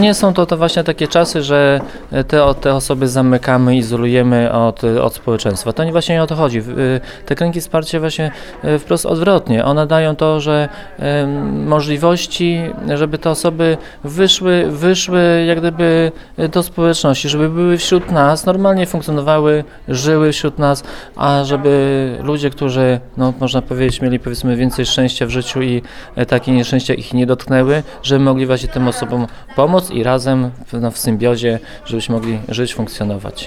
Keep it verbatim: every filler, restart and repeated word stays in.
Nie są to, to właśnie takie czasy, że te, te osoby zamykamy, izolujemy od, od społeczeństwa. To nie właśnie nie o to chodzi. Te kręgi wsparcia właśnie wprost odwrotnie. One dają to, że um, możliwości, żeby te osoby wyszły, wyszły jak gdyby do społeczności, żeby były wśród nas, normalnie funkcjonowały, żyły wśród nas, a żeby ludzie, którzy, no, można powiedzieć, mieli powiedzmy więcej szczęścia w życiu i takie nieszczęścia ich nie dotknęły, żeby mogli właśnie tym osobom pomóc i razem no, w symbiozie, żebyśmy mogli żyć, funkcjonować.